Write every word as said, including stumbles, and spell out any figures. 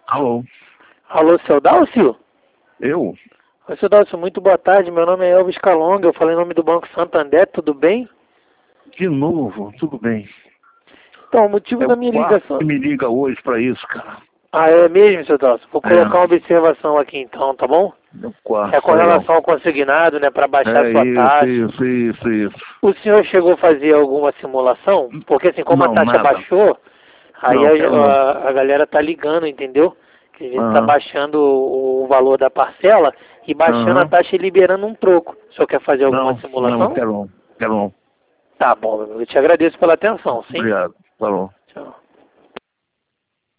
Alô? Alô, seu Dálcio? Eu? Oi, seu Dálcio, muito boa tarde. Meu nome é Elvis Calonga. Eu falei em nome do Banco Santander, tudo bem? De novo, tudo bem. Então, o motivo É da o minha quarto ligação... que me liga hoje pra isso, cara. Ah, é mesmo, seu Dálcio? Vou É, colocar uma observação aqui então, tá bom? é o quarto, É com tá legal. relação ao consignado, né, para baixar É a sua isso, taxa. isso, isso, isso. O senhor chegou a fazer alguma simulação? Porque assim, como a Não, taxa nada. baixou, aí Não, quero a, não. a, a galera tá ligando, entendeu? Que a gente tá Aham, baixando o, o valor da parcela e baixando a aham. taxa e liberando um troco. O senhor quer fazer alguma Não, não, simulação? quero não. Quero não. Tá bom, meu amigo. Eu te agradeço pela atenção, sim? Obrigado. Tá bom.